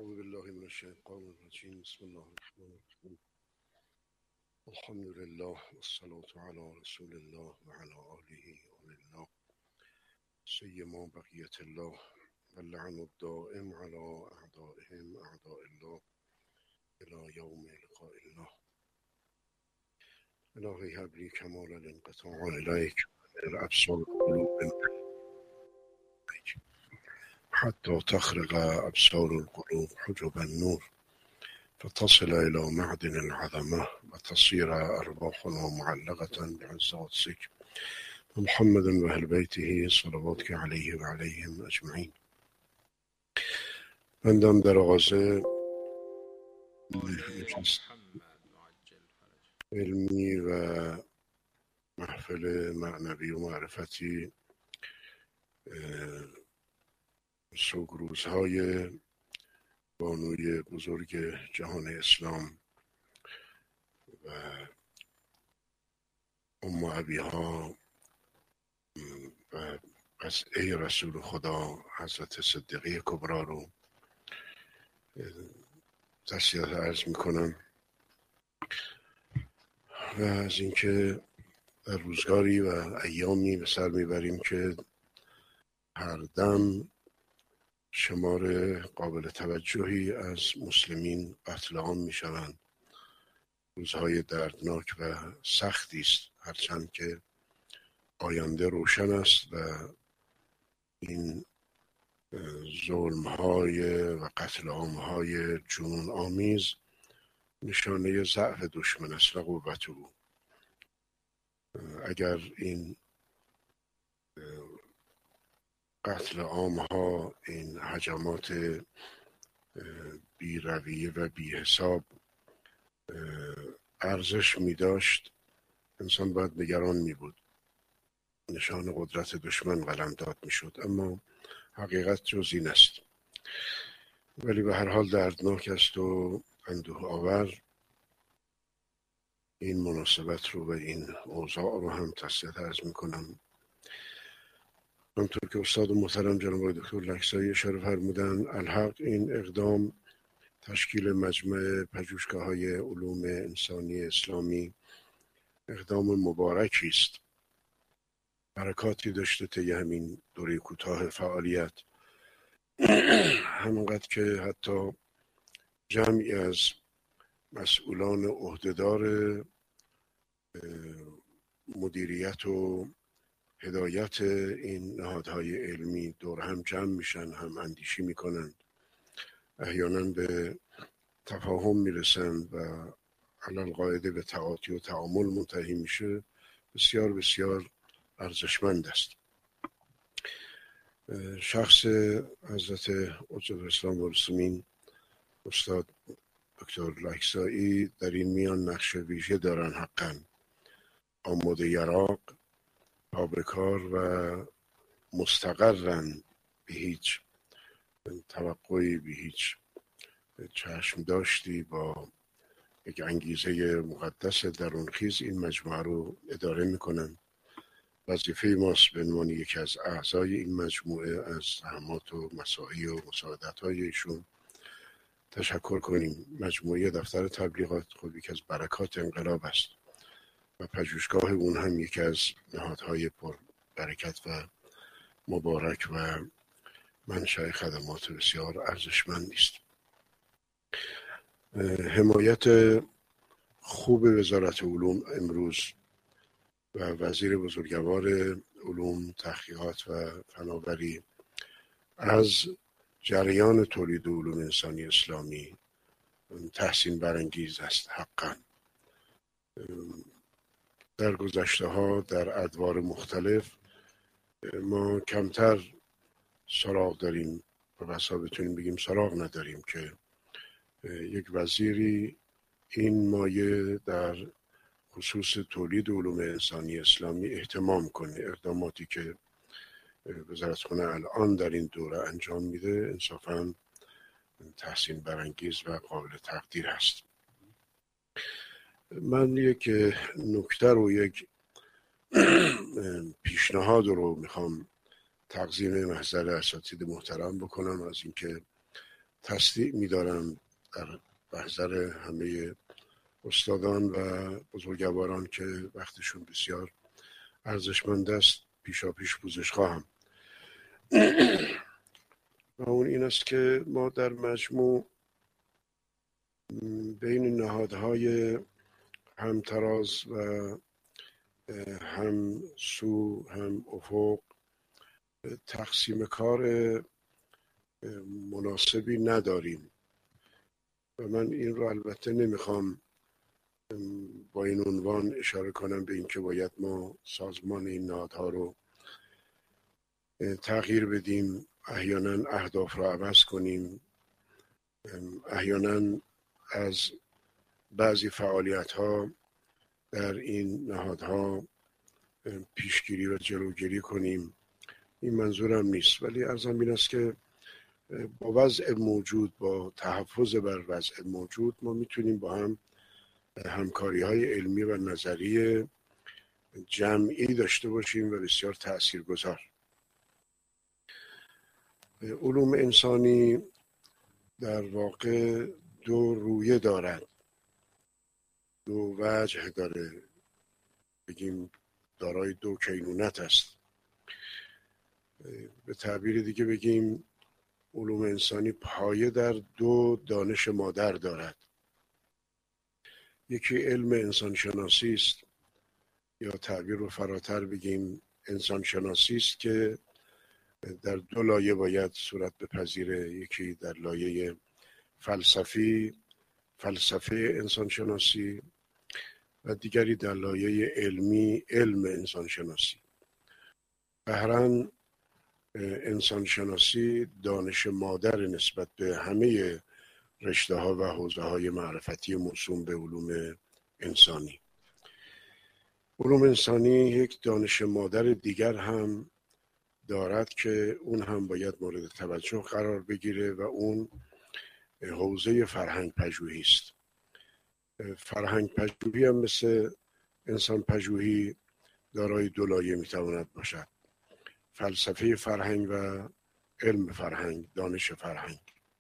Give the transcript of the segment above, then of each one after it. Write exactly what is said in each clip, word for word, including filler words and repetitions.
أعوذ بالله من الشيطان الرجيم بسم الله الرحمن الرحيم الحمد لله والصلاة على رسول الله وعلى آله ومن الله سيما بقية الله واللعن الدائم على أعدائهم أعداء الله إلى يوم لقاء الله. إلهي هب لي كمال الانقطاع إليك من أبصار القلوب حتى تخرق أبصار القلوب حجب النور فتصل إلى معدن العظمة وتصير أرواحنا معلقة بعز قدسك محمد وأهل بيته صلواتك عليه وعليهم أجمعين. بندم در آغاز علمی و محفل معنوی و معرفتی سوگروزهای بانوی بزرگ جهان اسلام و ام ابیها و قصه رسول خدا حضرت صدیقه کبرا رو تسلیت عرض میکنم و از اینکه در روزگاری و ایامی به سر میبریم که هر دم شمار قابل توجهی از مسلمین قتل عام میشوند. روزهای دردناک و سختی است، هرچند که آینده روشن است و این ظلم‌های و قتل عام‌های جنون آمیز نشانه ضعف دشمن است و قوت او. اگر این قتل عام‌ها، این هجمات بی رویه و بی حساب ارزش می داشت، انسان باید نگران می بود، نشان قدرت دشمن قلمداد می شد، اما حقیقت جز این است. ولی به هر حال دردناک است و اندوه آور. این مناسبت رو و این اوضاع رو هم تسلیت عرض می کنم. همطور که استاد محترم جناب دکتر لکسایی اشاره فرمودن، الحق این اقدام تشکیل مجمع پژوهشگاه‌های علوم انسانی اسلامی اقدام مبارکی است. برکاتی داشته طی همین دوره کوتاه فعالیت، همانقدر که حتی جمعی از مسئولان عهدهدار مدیریت و هدایت این نهادهای علمی دور هم جمع میشن، هم اندیشی میکنند، احیانا به تفاهم میرسند و علل قاعده به تعاطی و تعامل منتهی میشه، بسیار بسیار ارزشمند است. شخص حضرت عجل الاسلام والمسلمین استاد دکتر لکسایی در این میان نقش ویژه دارن، حقا آماده یراق، پابکار و مستقرن، به هیچ توقعی، به هیچ چشم داشتی، با یک انگیزه مقدس درونخیز این مجموعه رو اداره میکنن. وظیفه ماست به عنوان یکی از اعضای این مجموعه از زحمات و مساعی و مساعدت های ایشون تشکر کنیم. مجموعه دفتر تبلیغات خود یکی از برکات انقلاب است و پژوهشگاه اون هم یکی از نهادهای پر برکت و مبارک و منشأ خدمات بسیار ارزشمندی است. حمایت خوب وزارت علوم امروز و وزیر بزرگوار علوم، تحقیقات و فناوری از جریان تولید علوم انسانی اسلامی تحسین برانگیز است. حقا در گذشته ها در ادوار مختلف ما کمتر سراغ داریم و بسا بتونیم بگیم سراغ نداریم که یک وزیری این مایه در خصوص تولید علوم انسانی اسلامی اهتمام کنه. اقداماتی که وزارتخانه الان در این دوره انجام میده انصافاً تحسین برانگیز و قابل تقدیر است. من یک نکته رو، یک پیشنهاد رو میخوام تقدیم محضر اساتید محترم بکنم، از اینکه تصدیق می‌دارم در محضر همه استادان و بزرگواران که وقتشون بسیار ارزشمند است پیشا پیش پوزش خواهم. و اون این است که ما در مجموع بین نهادهای همتراز و هم سو هم افق تقسیم کار مناسبی نداریم و من این رو البته نمیخوام با این عنوان اشاره کنم به اینکه باید ما سازمان این نهادها رو تغییر بدیم، احیانا اهداف رو عوض کنیم، احیانا از بعضی فعالیت ها در این نهادها پیشگیری و جلوگیری کنیم. این منظورم نیست، ولی عرضم این است که با وضع موجود، با تحفظ بر وضع موجود، ما میتونیم با هم همکاری های علمی و نظری جمعی داشته باشیم و بسیار تأثیرگذار. علوم انسانی در واقع دو رویه دارد، دو وجه داره، بگیم دارای دو کینونت است. به تعبیر دیگه بگیم علوم انسانی پایه در دو دانش مادر دارد. یکی علم انسان شناسی است، یا تعبیر رو فراتر بگیم انسان شناسی است که در دو لایه باید صورت بپذیره. یکی در لایه فلسفی، فلسفه انسان شناسی، و دیگری در لایه علمی، علم انسان شناسی. بهرن انسان شناسی دانش مادر نسبت به همه رشته ها و حوزه های معرفتی موسوم به علوم انسانی. علوم انسانی یک دانش مادر دیگر هم دارد که اون هم باید مورد توجه قرار بگیره و اون حوزه فرهنگ پژوهی است. فرهنگ پژوهی هم مثل انسان پژوهی دارای دو لایه میتواند باشد: فلسفه فرهنگ و علم فرهنگ، دانش فرهنگ.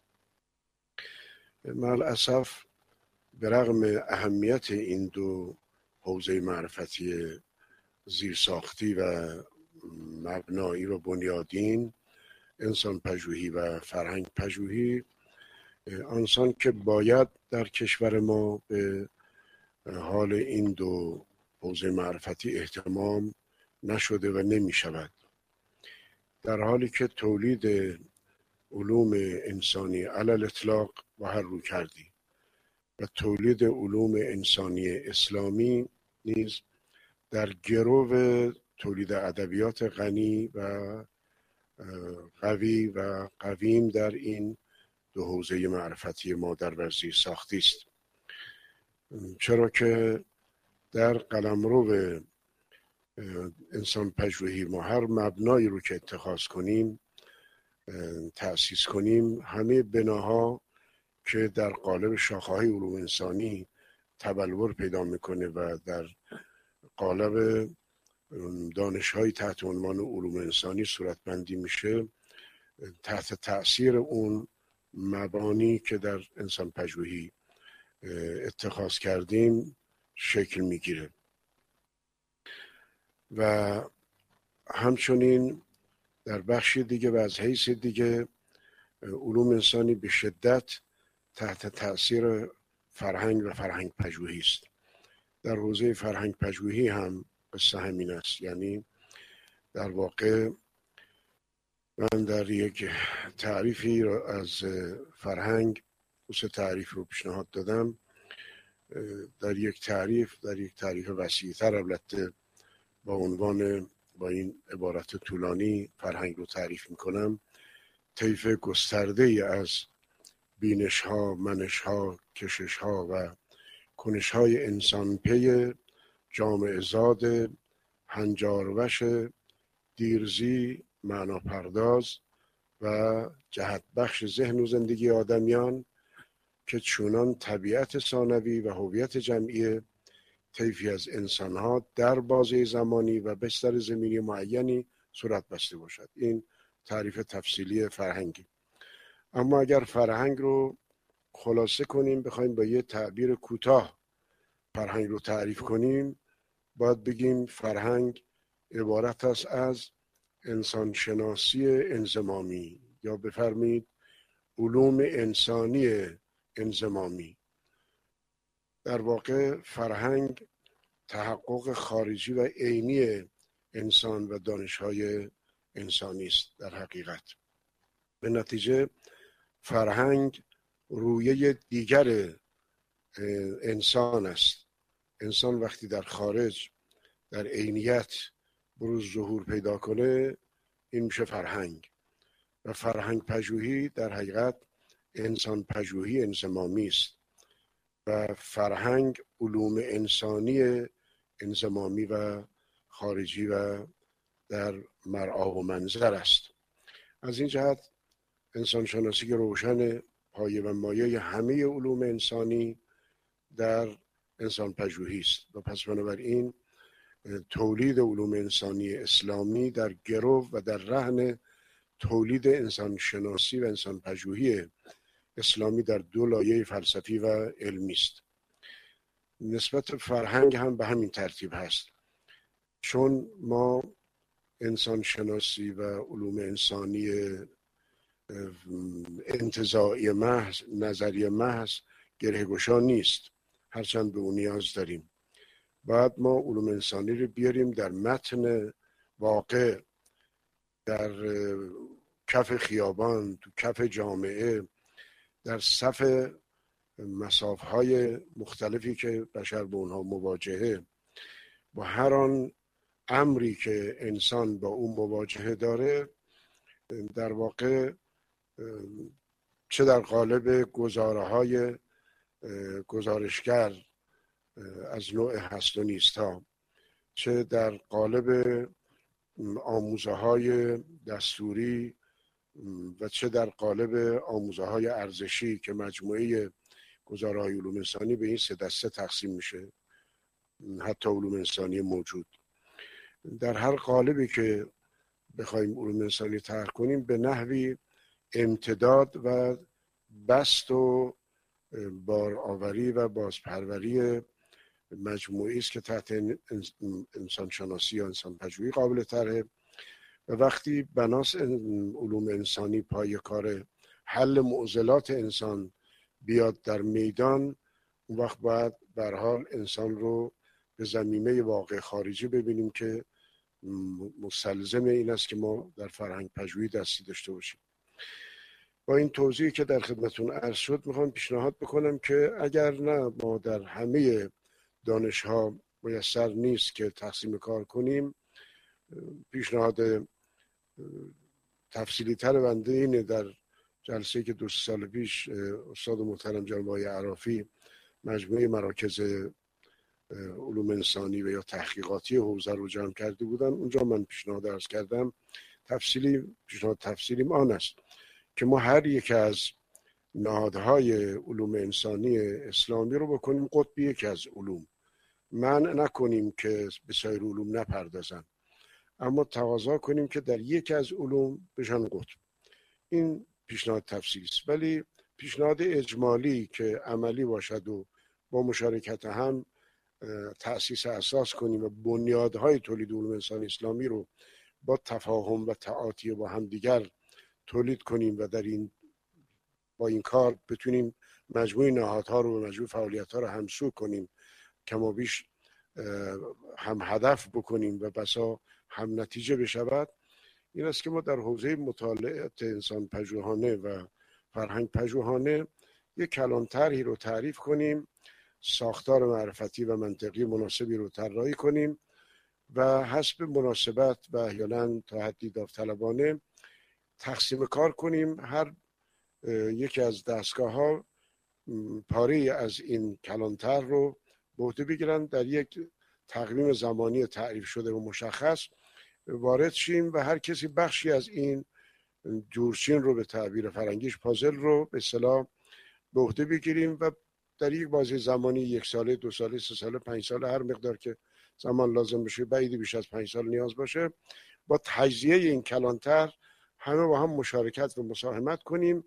مالاسف به رغم اهمیت این دو حوزه معرفتی زیرساختی و مبنایی و بنیادین، انسان پژوهی و فرهنگ پژوهی، آنسان که باید در کشور ما به حال این دو حوزه معرفتی اهتمام نشده و نمی شود. در حالی که تولید علوم انسانی علی الاطلاق با هر رو کردی و تولید علوم انسانی اسلامی نیز در گرو تولید ادبیات غنی و قوی و قویم در این دو حوزه معرفتی مادر و زیرساختی است. چرا که در قلمرو انسان پژوهی ما هر مبنایی رو که اتخاذ کنیم، تأسیس کنیم، همه بناها که در قالب شاخه‌های علوم انسانی تبلور پیدا میکنه و در قالب دانش‌های تحت عنوان علوم انسانی صورتبندی میشه، تحت تأثیر اون مبانی که در انسان پژوهی اتخاذ کردیم شکل میگیره. و همچنین در بخش دیگه و از حیث دیگه علوم انسانی به شدت تحت تأثیر فرهنگ و فرهنگ پژوهی است. در حوزه فرهنگ پژوهی هم قصه همین است. یعنی در واقع من در یک تعریفی را از فرهنگ، سه تعریف رو پیشنهاد دادم. در یک تعریف در یک تعریف وسیع‌تر البته با عنوان، با این عبارت طولانی فرهنگ رو تعریف میکنم: طیف گسترده ای از بینش ها، منش ها، کشش ها و کنش های انسان پی، جامعه زاد، هنجاروش، دیرزی، معنا پرداز و جهت بخش ذهن و زندگی آدمیان که چونان طبیعت ثانوی و هویت جمعی طیفی از انسانها در بازه زمانی و بستر زمینی معینی صورت بسته باشد. این تعریف تفصیلی فرهنگی. اما اگر فرهنگ رو خلاصه کنیم، بخوایم با یه تعبیر کوتاه فرهنگ رو تعریف کنیم، باید بگیم فرهنگ عبارت است از انسانشناسی انضمامی، یا بفرمید علوم انسانی انضمامی. در واقع فرهنگ تحقق خارجی و عینی انسان و دانش‌های انسانی است. در حقیقت به نتیجه فرهنگ رویه دیگر انسان است. انسان وقتی در خارج در عینیت بروز ظهور پیدا کنه، این میشه فرهنگ. و فرهنگ پژوهی در حقیقت انسان پژوهی انضمامی است و فرهنگ علوم انسانی انضمامی و خارجی و در مرعا و منظر است. از این جهت انسان شناسی که روشن پایه و مایه همه علوم انسانی در انسان پژوهی است و پس بنابراین تولید علوم انسانی اسلامی در گرو و در رهن تولید انسان شناسی و انسان پژوهی اسلامی در دو لایه فلسفی و علمی است. نسبت فرهنگ هم به همین ترتیب هست، چون ما انسان شناسی و علوم انسانی انتزاعی محض، نظری محض، گرهگشا نیست، هرچند به اون نیاز داریم. باید ما علوم انسانی رو بیاریم در متن واقع، در کف خیابان، تو کف جامعه، در صف مصافهای مختلفی که بشر با اونها مواجهه، با هر آن امری که انسان با اون مواجهه داره، در واقع چه در قالب گزاره‌های گزارشگر از نوع هست و نیست ها، چه در قالب آموزه های دستوری و چه در قالب آموزه های ارزشی که مجموعه گزاره های علوم انسانی به این سه دسته تقسیم میشه، حتی علوم انسانی موجود. در هر قالبی که بخوایم علوم انسانی طرح کنیم، به نحوی امتداد و بست و بارآوری و بازپروری مجموعی است که تحت انسان شناسی یا انسان پژوهی قابل طرحه. و وقتی بناس علوم انسانی پای کار حل معضلات انسان بیاد در میدان، اون وقت باید به هر حال انسان رو به زمینه واقع خارجی ببینیم که مستلزم این است که ما در فرهنگ پژوهی دستی داشته باشیم. با این توضیحی که در خدمتون عرض شد، میخوام پیشنهاد بکنم که اگر نه ما در همه دانش‌ها میسر نیست که تقسیم کار کنیم، پیشنهاد تفصیلی تر بنده اینه. در جلسه که دو سال پیش استاد محترم جناب آقای عرافی مجموعه مراکز علوم انسانی و یا تحقیقاتی حوزه رو جمع کرده بودن، اونجا من پیشنهاد عرض کردم تفصیلی پیشنهاد تفصیلیم آن است که ما هر یک از نهادهای علوم انسانی اسلامی رو بکنیم قطبی یکی از علوم، منع نکنیم که به سایر علوم نپردازن، اما تقاضا کنیم که در یکی از علوم بشن قطب. این پیشنهاد تفصیلی است، ولی پیشنهاد اجمالی که عملی باشد و با مشارکت هم تأسیس اساس کنیم و بنیادهای تولید علوم انسانی اسلامی رو با تفاهم و تعاطی با هم دیگر تولید کنیم و در این با این کار بتونیم مجموعه نهادها رو و مجموعه فعالیت‌ها رو همسو کنیم، کما بیش هم هدف بکنیم و بسا هم نتیجه بشود. این است که ما در حوزه مطالعات انسان پژوهانه و فرهنگ پژوهانه یک کلان طرحی رو تعریف کنیم، ساختار معرفتی و منطقی مناسبی رو طراحی کنیم و حسب مناسبت و احیالاً تا حدی داوطلبانه تقسیم کار کنیم. هر یکی از دستگاه‌ها پاره از این کلانتر رو به عهده بگیرن، در یک تقویم زمانی تعریف شده و مشخص وارد شیم و هر کسی بخشی از این جورچین رو به تعبیر فرنگیش پازل رو به اصطلاح به عهده بگیریم و در یک بازه زمانی یک ساله، دو ساله، سه ساله، پنج ساله، هر مقدار که زمان لازم بشه، بعید بیش از پنج سال نیاز باشه، با تجزیه این کلانتر همه با هم مشارکت و مساهمت کنیم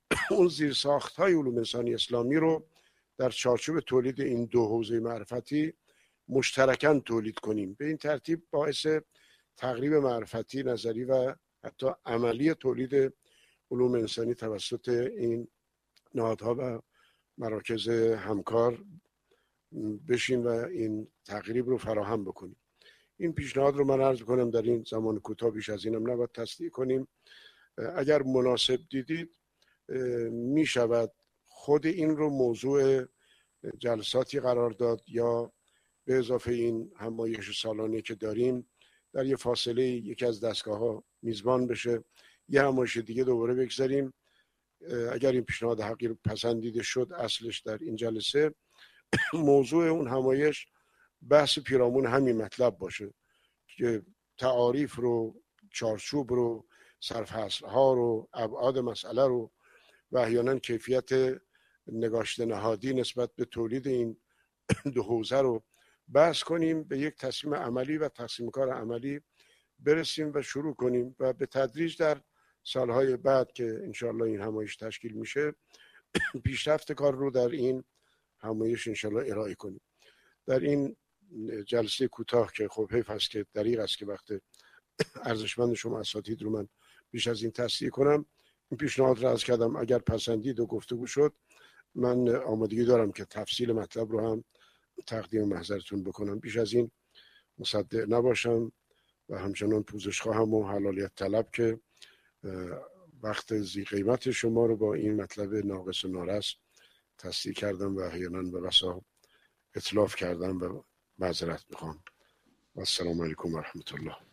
اون زیرساخت های علوم انسانی اسلامی رو در چارچوب تولید این دو حوزه معرفتی مشترکاً تولید کنیم. به این ترتیب باعث تقریب معرفتی، نظری و حتی عملی تولید علوم انسانی توسط این نهادها و مراکز همکار بشین و این تقریب رو فراهم بکنیم. این پیشنهاد رو من عرض کنم در این زمان کوتاه، بیش از اینم نباید تصدیق کنیم. اگر مناسب دیدید می شود خود این رو موضوع جلساتی قرار داد یا به اضافه این همایش سالانه که داریم در یه فاصله یکی از دستگاه ها میزبان بشه، یه همایش دیگه دوباره بگذاریم. اگر این پیشنهاد حقیر پسندیده شد، اصلش در این جلسه موضوع اون همایش بحث پیرامون همین مطلب باشه که تعاریف رو، چارچوب رو، سرفصل‌ها رو، ابعاد مسئله رو و احیانا کیفیت نگاشته نهادی نسبت به تولید این دو حوزه رو بحث کنیم، به یک تصمیم عملی و تقسیم کار عملی برسیم و شروع کنیم و به تدریج در سالهای بعد که انشاءالله این همایش تشکیل میشه پیشرفت کار رو در این همایش انشاءالله ارائه کنیم. در این جلسه کوتاه که خب حیف هست که دریغ است که وقت ارزشمند شما اساتید رو من بیش از این تصدیق کنم، این پیشنهاد را عرض کردم. اگر پسندید و گفتگو شد، من آمادگی دارم که تفصیل مطلب رو هم تقدیم محضرتون بکنم. بیش از این مصدق نباشم و همچنان پوزش خواهم و حلالیت طلب که وقت زی قیمت شما رو با این مطلب ناقص و نارس تصدیق کردم و احیانا به بسا اتلاف کردم و معذرت میخوام. و السلام علیکم و رحمت الله.